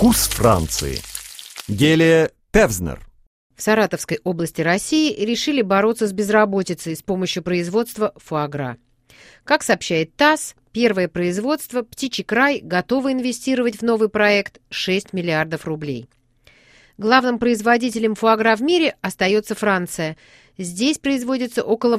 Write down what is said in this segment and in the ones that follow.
Вкус Франции. Гелия Певзнер. В Саратовской области России решили бороться с безработицей с помощью производства фуагра. Как сообщает ТАСС, первое производство «Птичий край» готово инвестировать в новый проект 6 миллиардов рублей. Главным производителем фуагра в мире остается Франция. Здесь производится около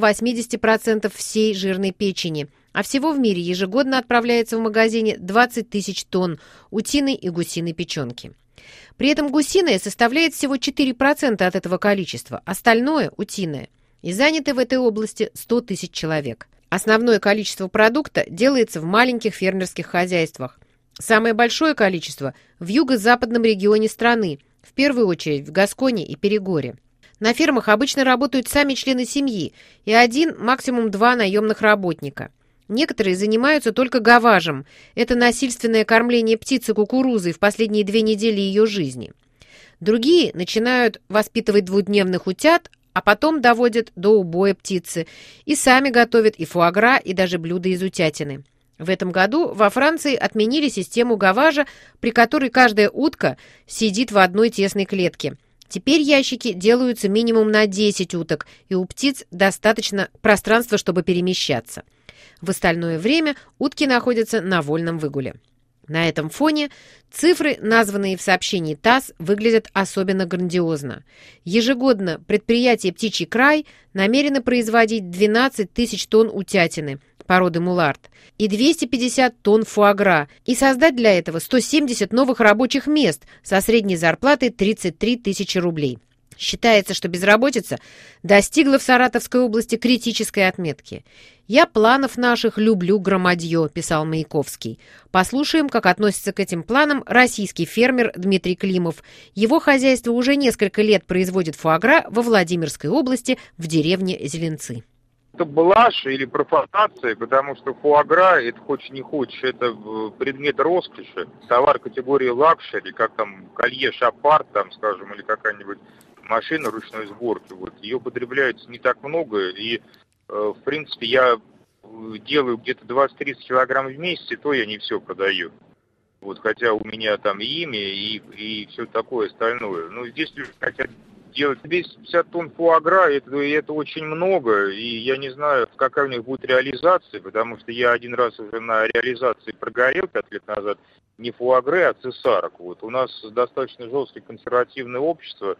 80% всей жирной печени, а всего в мире ежегодно отправляется в магазине 20 тысяч тонн утиной и гусиной печенки. При этом гусиная составляет всего 4% от этого количества, остальное – утиное. И заняты в этой области 100 тысяч человек. Основное количество продукта делается в маленьких фермерских хозяйствах. Самое большое количество – в юго-западном регионе страны, в первую очередь в Гасконе и Перегоре. На фермах обычно работают сами члены семьи и один, максимум два наемных работника. Некоторые занимаются только гаважем. Это насильственное кормление птицы кукурузой в последние 2 недели ее жизни. Другие начинают воспитывать двудневных утят, а потом доводят до убоя птицы и сами готовят и фуагра, и даже блюда из утятины. В этом году во Франции отменили систему гаважа, при которой каждая утка сидит в одной тесной клетке. Теперь ящики делаются минимум на 10 уток, и у птиц достаточно пространства, чтобы перемещаться. В остальное время утки находятся на вольном выгуле. На этом фоне цифры, названные в сообщении ТАСС, выглядят особенно грандиозно. Ежегодно предприятие «Птичий край» намерено производить 12 тысяч тонн утятины породы мулард и 250 тонн фуагра и создать для этого 170 новых рабочих мест со средней зарплатой 33 тысячи рублей. Считается, что безработица достигла в Саратовской области критической отметки. «Я планов наших люблю громадье», – писал Маяковский. Послушаем, как относится к этим планам российский фермер Дмитрий Климов. Его хозяйство уже несколько лет производит фуагра во Владимирской области в деревне Зеленцы. Это блажь или профанация, потому что фуагра, это хочешь не хочешь, это предмет роскоши, товар категории лакшери, как там колье Шапар, там, скажем, или какая-нибудь машина ручной сборки. Вот. Ее потребляется не так много, и, в принципе, я делаю где-то 20-30 килограмм в месяц, и то я не все продаю. Вот, хотя у меня там и имя, и все такое остальное. Но здесь люди хотят делать 250 тонн фуагра, это очень много, и я не знаю, какая у них будет реализация, потому что я один раз уже на реализации прогорел 5 лет назад, не фуагры, а цесарок. Вот. У нас достаточно жесткое консервативное общество,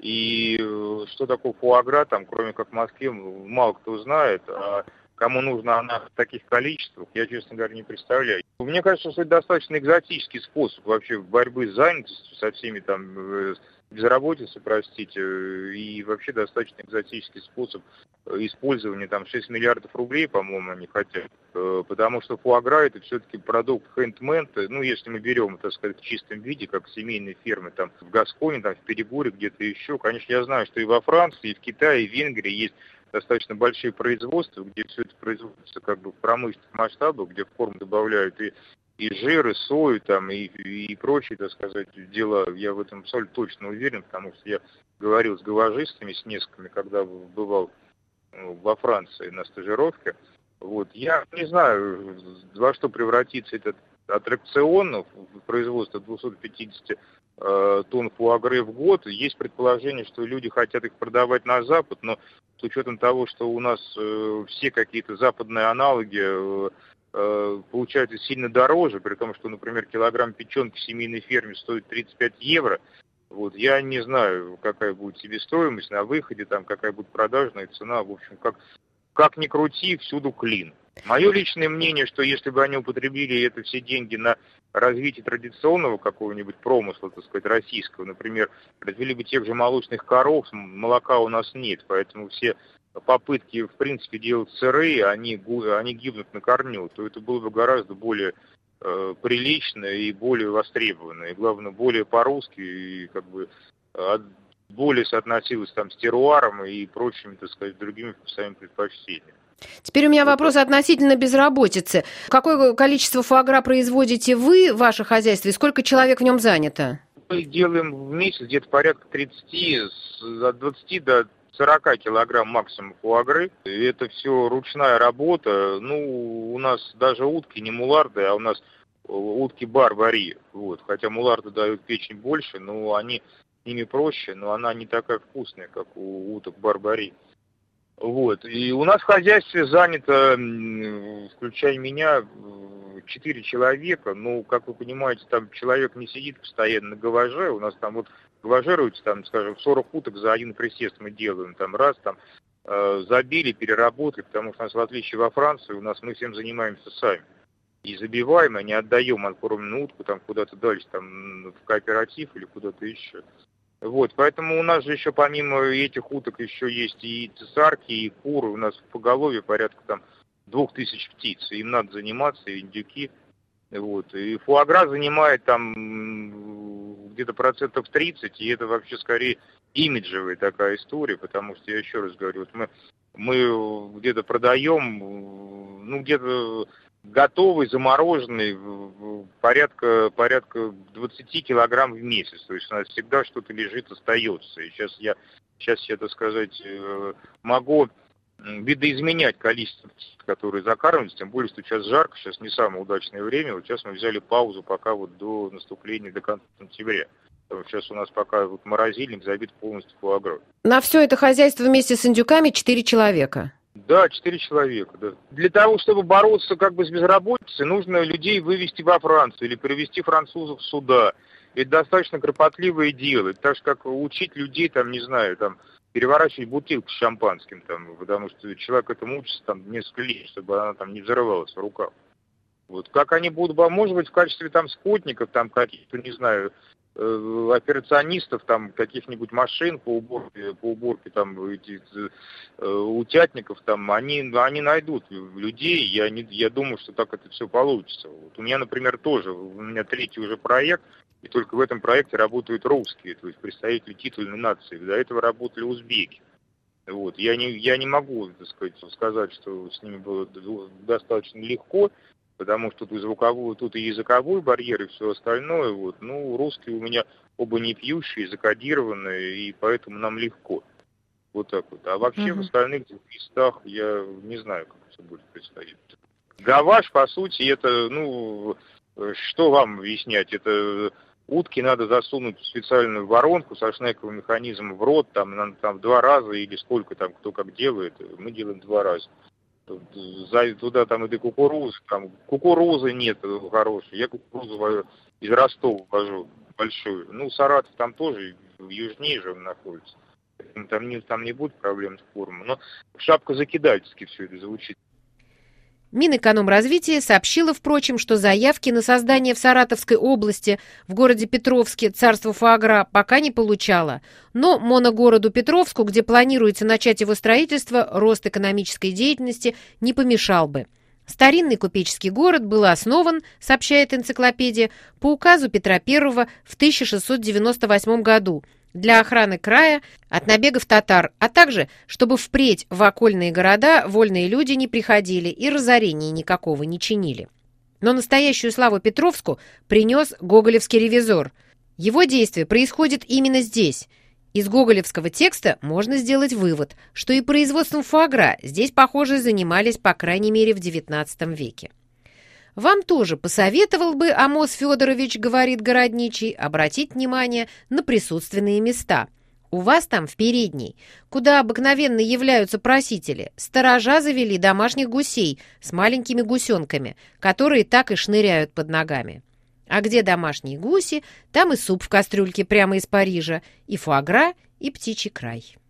и что такое фуагра, там, кроме как в Москве, мало кто знает, а кому нужна она в таких количествах, я, честно говоря, не представляю. Мне кажется, что это достаточно экзотический способ вообще борьбы с занятостью, со всеми там безработицей, простите, и вообще достаточно экзотический способ использования, там 6 миллиардов рублей, по-моему, они хотят, потому что фуагра это все-таки продукт хендмента, ну, если мы берем, так сказать, в чистом виде, как семейные фермы, там, в Гасконе, там, в Перегоре, где-то еще. Конечно, я знаю, что и во Франции, и в Китае, и в Венгрии есть достаточно большие производства, где все это производится как бы в промышленных масштабах, где в корм добавляют и жир, и сою, там, и прочие, так сказать, дела. Я в этом абсолютно точно уверен, потому что я говорил с гаважистами, с несколькими, когда бывал во Франции на стажировке. Вот. Я не знаю, во что превратится этот аттракцион в производство 250 тонн фуагры в год. Есть предположение, что люди хотят их продавать на Запад, но с учетом того, что у нас все какие-то западные аналоги получается сильно дороже, при том, что, например, килограмм печенки в семейной ферме стоит 35 евро. Вот, я не знаю, какая будет себестоимость на выходе, там, какая будет продажная цена. В общем, как ни крути, всюду клин. Мое личное мнение, что если бы они употребили это все деньги на развитие традиционного какого-нибудь промысла, так сказать, российского, например, развели бы тех же молочных коров, молока у нас нет, поэтому все попытки, в принципе, делать сыры, они гибнут на корню, то это было бы гораздо более прилично и более востребовано, и, главное, более по-русски, и как бы более соотносилось там с теруаром и прочими, так сказать, другими своими предпочтениями. Теперь у меня вопрос относительно безработицы. Какое количество фуагра производите вы, ваше хозяйство, и сколько человек в нем занято? Мы делаем в месяц где-то порядка 30, от 20 до 40 килограмм максимум фуагры. И это все ручная работа. Ну, у нас даже утки не муларды, а у нас утки барбари. Вот. Хотя муларды дают печень больше, но они с ними проще, но она не такая вкусная, как у уток барбари. Вот. И у нас в хозяйстве занято, включая меня, 4 человека. Ну, как вы понимаете, там человек не сидит постоянно на говаже. У нас там вот говажируется, там, скажем, 40 уток за один присест мы делаем. Там раз, там, забили, переработали, потому что у нас, в отличие во Франции, у нас мы всем занимаемся сами. И забиваем, а не отдаем откормленную утку там куда-то дальше, там, в кооператив или куда-то еще. Вот, поэтому у нас же еще помимо этих уток еще есть и цесарки, и куры. У нас в поголовье порядка там 2000 птиц. Им надо заниматься, и индюки. Вот. И фуагра занимает там где-то 30%, и это вообще скорее имиджевая такая история, потому что, я еще раз говорю, вот мы где-то продаем, ну, где-то готовый, замороженный, порядка 20 килограмм в месяц. То есть у нас всегда что-то лежит, остается. И сейчас я, так сказать, могу видоизменять количество птиц, которые закармливаются, тем более, что сейчас жарко, сейчас не самое удачное время. Вот сейчас мы взяли паузу пока вот до наступления, до конца сентября. Сейчас у нас пока вот морозильник забит полностью фуагрой. На все это хозяйство вместе с индюками 4 человека. Да, 4 человека, да. Для того, чтобы бороться как бы с безработицей, нужно людей вывести во Францию или привезти французов сюда. Это достаточно кропотливое дело. Так же, как учить людей, там, не знаю, там, переворачивать бутылку с шампанским, там, потому что человек этому учится там несколько лет, чтобы она там не взрывалась в руках. Вот. Как они будут, может быть, в качестве там скотников, там, каких-то, не знаю, операционистов, там, каких-нибудь машин по уборке там, этих, утятников, там, они найдут людей, я думаю, что так это все получится. Вот. У меня, например, тоже, у меня 3-й уже проект, и только в этом проекте работают русские, то есть представители титульной нации. До этого работали узбеки. Вот. Я не могу, так сказать, что с ними было достаточно легко, потому что тут и языковой барьер, и все остальное. Вот. Ну, русские у меня оба не пьющие, закодированные, и поэтому нам легко. Вот так вот. А вообще в остальных местах я не знаю, как все будет происходить. Гаваш, по сути, это, ну, что вам объяснять, это утки надо засунуть в специальную воронку со шнековым механизмом в рот, там в 2 раза или сколько там, кто как делает, мы делаем 2 раза. Туда там и кукурузы, там кукурузы нет хорошей, я кукурузу из Ростова вожу большую. Ну, Саратов там тоже, южнее же он находится. Там не будет проблем с кормом, но шапкозакидательски все это звучит. Минэкономразвитие сообщило, впрочем, что заявки на создание в Саратовской области, в городе Петровске, царство фуагра пока не получало. Но моногороду Петровску, где планируется начать его строительство, рост экономической деятельности не помешал бы. Старинный купеческий город был основан, сообщает энциклопедия, по указу Петра I в 1698 году для охраны края от набегов татар, а также, чтобы впредь в окольные города вольные люди не приходили и разорения никакого не чинили. Но настоящую славу Петровску принес гоголевский ревизор. Его действие происходит именно здесь. Из гоголевского текста можно сделать вывод, что и производством фуагра здесь, похоже, занимались по крайней мере в XIX веке. Вам тоже посоветовал бы Амос Федорович, говорит городничий, обратить внимание на присутственные места. У вас там в передней, куда обыкновенно являются просители, сторожа завели домашних гусей с маленькими гусенками, которые так и шныряют под ногами. А где домашние гуси, там и суп в кастрюльке прямо из Парижа, и фуагра, и птичий край.